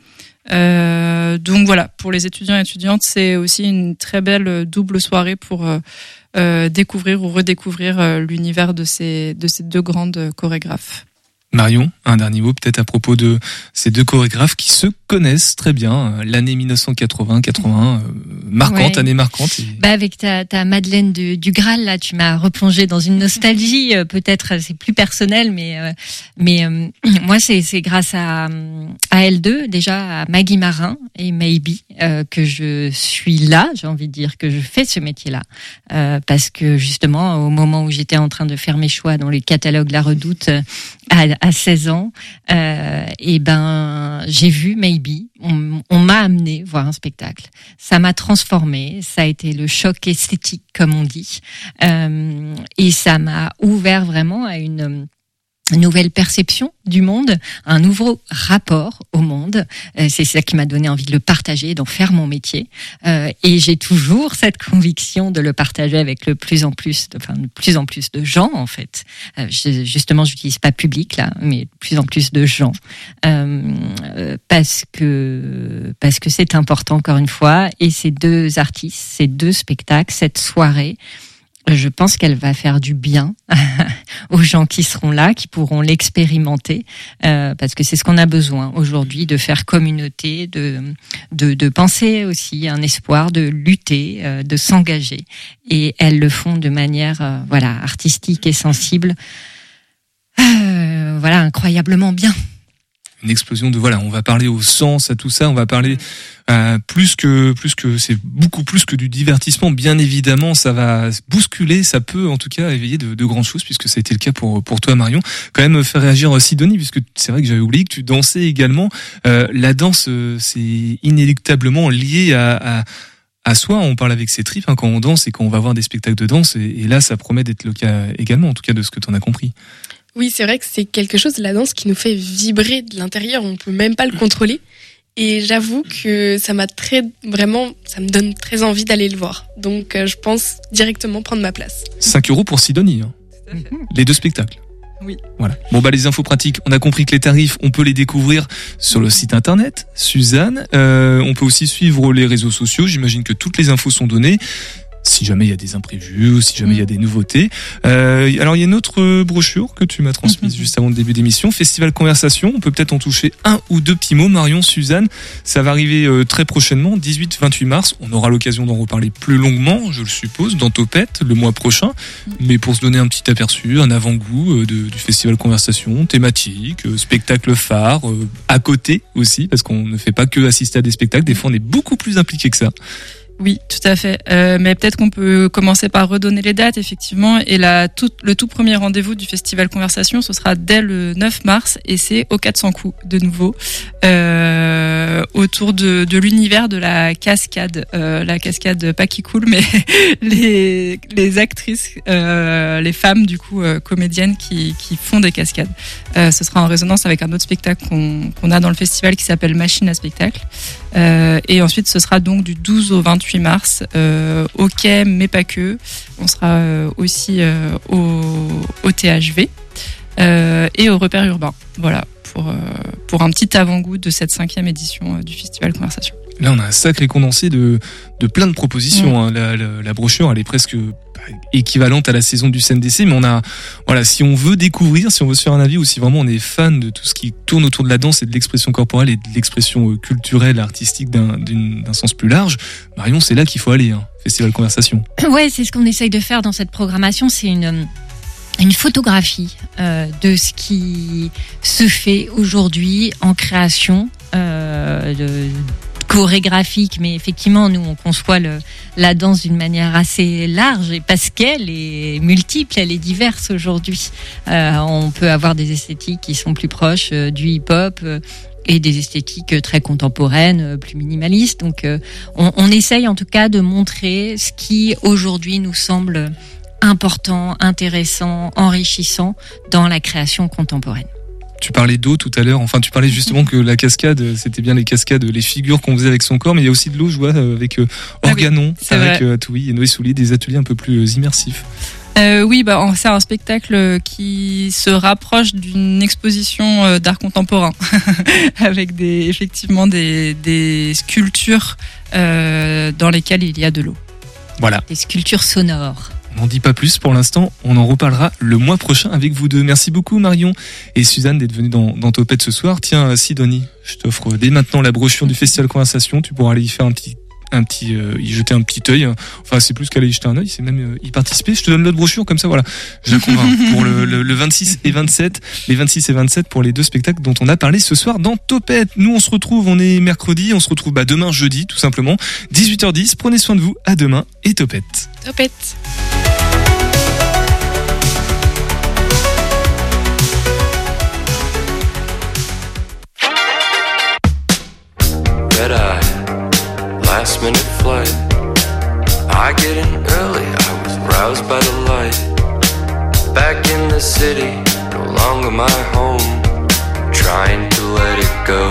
Euh, donc voilà, pour les étudiants et étudiantes, c'est aussi une très belle double soirée pour euh, euh, découvrir ou redécouvrir euh, l'univers de ces de ces deux grandes chorégraphes. Marion, un dernier mot peut-être à propos de ces deux chorégraphes qui se connaissent très bien. L'année mille neuf cent quatre-vingts quatre-vingt-un, euh, marquante, Ouais. année marquante. Et... Bah avec ta, ta Madeleine du, du Graal, là, tu m'as replongé dans une nostalgie. euh, Peut-être c'est plus personnel, mais euh, mais euh, moi c'est c'est grâce à à L deux, déjà à Maggie Marin et Maybe euh, que je suis là. J'ai envie de dire que je fais ce métier-là euh, parce que justement au moment où j'étais en train de faire mes choix dans les catalogues La Redoute euh, à, à seize ans, euh, et ben j'ai vu Maybe. On, on m'a amené voir un spectacle. Ça m'a transformée. Ça a été le choc esthétique, comme on dit, euh, et ça m'a ouvert vraiment à une nouvelle perception du monde, un nouveau rapport au monde. Euh, c'est ça qui m'a donné envie de le partager, d'en faire mon métier. Euh, et j'ai toujours cette conviction de le partager avec le plus en plus, de, enfin, de plus en plus de gens en fait. Euh, je, justement, j'utilise pas public là, mais de plus en plus de gens, euh, euh, parce que parce que c'est important encore une fois. Et ces deux artistes, ces deux spectacles, cette soirée, je pense qu'elle va faire du bien aux gens qui seront là, qui pourront l'expérimenter, euh, parce que c'est ce qu'on a besoin aujourd'hui, de faire communauté, de de, de penser aussi un espoir, de lutter, euh, de s'engager. Et elles le font de manière euh, voilà artistique et sensible, euh, voilà incroyablement bien. Une explosion de voilà, on va parler au sens, à tout ça, on va parler euh, plus que plus que c'est beaucoup plus que du divertissement. Bien évidemment, ça va bousculer, ça peut en tout cas éveiller de, de grandes choses, puisque ça a été le cas pour pour toi, Marion. Quand même faire réagir Sidonie, puisque c'est vrai que j'avais oublié que tu dansais également. Euh, la danse, c'est inéluctablement lié à, à à soi. On parle avec ses tripes hein, quand on danse et quand on va voir des spectacles de danse, et, et là, ça promet d'être le cas également, en tout cas de ce que tu en as compris. Oui, c'est vrai que c'est quelque chose, la danse, qui nous fait vibrer de l'intérieur. On peut même pas le contrôler. Et j'avoue que ça m'a très, vraiment, ça me donne très envie d'aller le voir. Donc, euh, je pense directement prendre ma place. cinq euros pour Sidonie. Hein. Les deux spectacles. Oui. Voilà. Bon, bah, les infos pratiques. On a compris que les tarifs, on peut les découvrir sur le site internet. Suzanne, euh, on peut aussi suivre les réseaux sociaux. J'imagine que toutes les infos sont données. Si jamais il y a des imprévus, si jamais il y a des nouveautés. Euh, alors il y a une autre brochure que tu m'as transmise juste avant le début d'émission, Festival Conversation. On peut peut-être en toucher un ou deux petits mots. Marion, Suzanne, ça va arriver euh, très prochainement, dix-huit vingt-huit mars. On aura l'occasion d'en reparler plus longuement, je le suppose, dans Topette le mois prochain. Mais pour se donner un petit aperçu, un avant-goût euh, de, du Festival Conversation, thématique, euh, spectacle phare, euh, à côté aussi, parce qu'on ne fait pas que assister à des spectacles. Des fois, on est beaucoup plus impliqué que ça. Oui, tout à fait. Euh, mais peut-être qu'on peut commencer par redonner les dates, effectivement. Et la, tout, le tout premier rendez-vous du Festival Conversation, ce sera dès le neuf mars, et c'est au quatre cents coups, de nouveau, euh, autour de, de l'univers de la cascade. Euh, la cascade, pas qui coule, mais les, les actrices, euh, les femmes, du coup, euh, comédiennes qui, qui font des cascades. Euh, ce sera en résonance avec un autre spectacle qu'on, qu'on a dans le festival qui s'appelle Machine à spectacle. Euh, et ensuite, ce sera donc du douze au vingt-huit mars, euh, au Quai, mais pas que. On sera euh, aussi euh, au, au T H V euh, et au Repère Urbain. Voilà, pour, euh, pour un petit avant-goût de cette cinquième édition euh, du Festival Conversation. Là, on a un sacré condensé de, de plein de propositions. Mmh. Hein. La, la, la brochure, elle est presque équivalente à la saison du C N D C, mais on a, voilà, si on veut découvrir, si on veut se faire un avis, ou si vraiment on est fan de tout ce qui tourne autour de la danse et de l'expression corporelle et de l'expression culturelle, artistique d'un, d'un sens plus large, Marion, c'est là qu'il faut aller, hein. Festival Conversation. Ouais, c'est ce qu'on essaye de faire dans cette programmation, c'est une une photographie euh, de ce qui se fait aujourd'hui en création euh, de chorégraphique, mais effectivement, nous, on conçoit le, la danse d'une manière assez large, et parce qu'elle est multiple, elle est diverse aujourd'hui. Euh, on peut avoir des esthétiques qui sont plus proches euh, du hip-hop euh, et des esthétiques très contemporaines, euh, plus minimalistes. Donc, euh, on, on essaye en tout cas de montrer ce qui, aujourd'hui, nous semble important, intéressant, enrichissant dans la création contemporaine. Tu parlais d'eau tout à l'heure, enfin tu parlais justement que la cascade, c'était bien les cascades, les figures qu'on faisait avec son corps, mais il y a aussi de l'eau, je vois, avec euh, Organon, ah oui, avec euh, Atoui et Noé Soulier, des ateliers un peu plus immersifs. Euh, oui, bah, c'est un spectacle qui se rapproche d'une exposition d'art contemporain, avec des, effectivement des, des sculptures euh, dans lesquelles il y a de l'eau. Voilà. Des sculptures sonores. On n'en dit pas plus pour l'instant, on en reparlera le mois prochain avec vous deux. Merci beaucoup Marion et Suzanne d'être venues dans, dans Topette ce soir. Tiens Sidonie, je t'offre dès maintenant la brochure du Festival Conversation, tu pourras aller y faire un petit, un petit, euh, y jeter un petit œil. Enfin c'est plus qu'aller y jeter un œil, c'est même euh, y participer. Je te donne l'autre brochure comme ça, voilà. Je la convainc pour le, le, le vingt-six et vingt-sept, les vingt-six et vingt-sept pour les deux spectacles dont on a parlé ce soir dans Topette. Nous on se retrouve, on est mercredi, on se retrouve bah, demain jeudi tout simplement, dix-huit heures dix. Prenez soin de vous, à demain et Topette. Topette. Red eye, last minute flight. I get in early, I was roused by the light. Back in the city, no longer my home. Trying to let it go.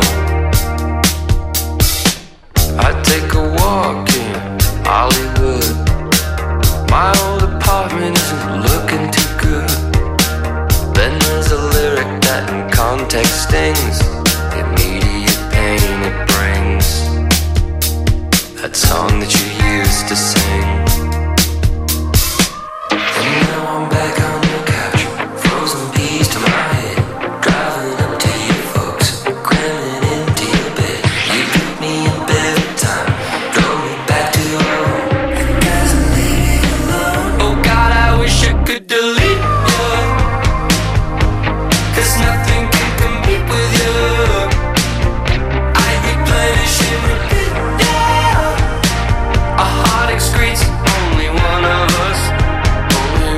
I take a walk in Hollywood. My old apartment isn't looking too good. Then there's a lyric that in context stings. Immediate pain it brings. That song that you used to sing. And now I'm back on the couch, frozen peas to my head. Driving up to you folks, cramming into your bed. You picked me up every time, drove me back to home. And guys are leaving alone. Oh God, I wish I could delete you, 'cause nothing can compete with you. I replenish and repeat, yeah. A heart excretes only one of us, only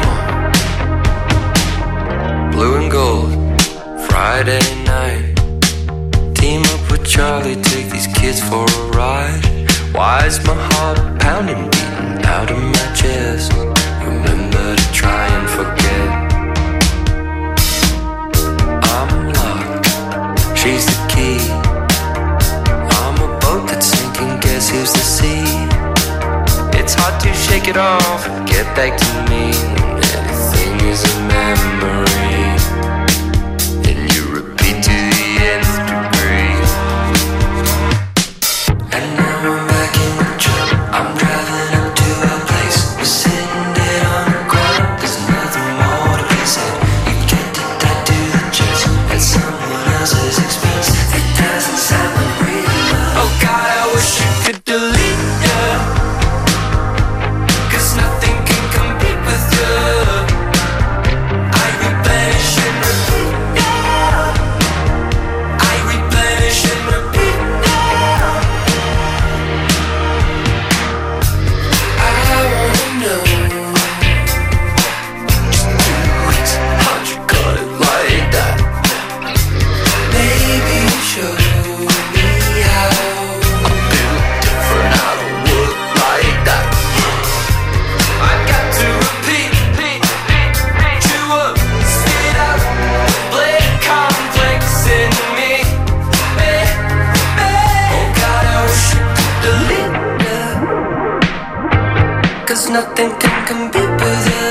one. Blue and gold, Friday night. Team up with Charlie, take these kids for a ride. Why is my heart pounding, beating out of my chest? Remember to try and forget. she's the key. I'm a boat that's sinking, guess who's the sea? It's hard to shake it off, get back to me. Everything is a memory, and you repeat to the nth degree. And now I'm back in the truck, I'm driving up to a place. We're sitting dead on the ground, there's nothing more to be said. You get the tattoo the chest at someone else's expense. It doesn't sound like real love. Oh God, I wish you could delete ya, cause nothing can compete with you. I replenish and repeat, yeah. I replenish and repeat, yeah. I wanna know just how'd you got it like that? Maybe show me how. I'm built different, I don't work like that. I got to repeat, repeat, repeat, chew up, spit out, play complex in me, me, me. Oh God, I wish you could delete that, cause nothing can compete with you.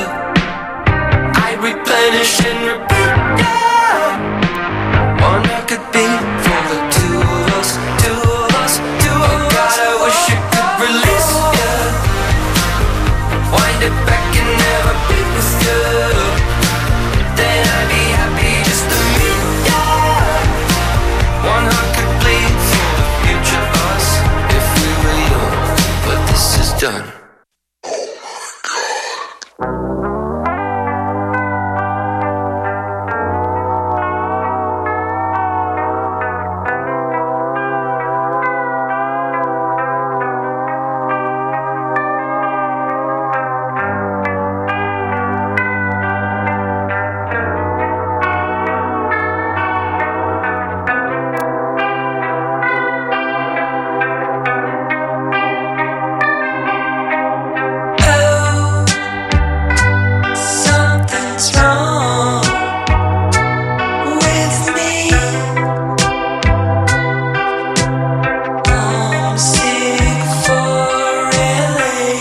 I replenish and repeat, yeah. One I could be for the two of us, two of us, two of us. Oh God, I wish you could release, yeah. Wind it back and never be with you. Then I'd be happy just to meet ya. One heart could bleed for the future us if we were young, but this is done. Something's wrong with me. I'm sick for really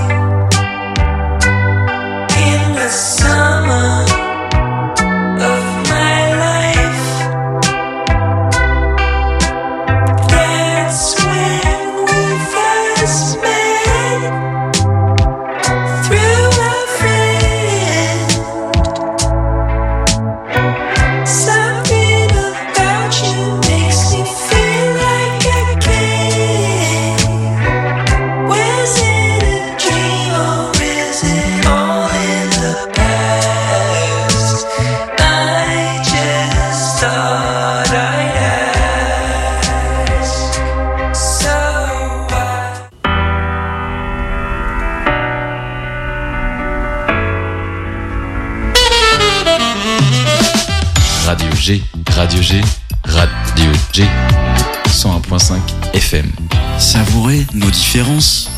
in the summer of my life. That's when we first met through a friend. Something about you makes me feel like I can. Was it a dream or is it all in the past? I just thought I'd ask. So why? Radio G, Radio G, Radio G, cent un point cinq F M. Savourer nos différences.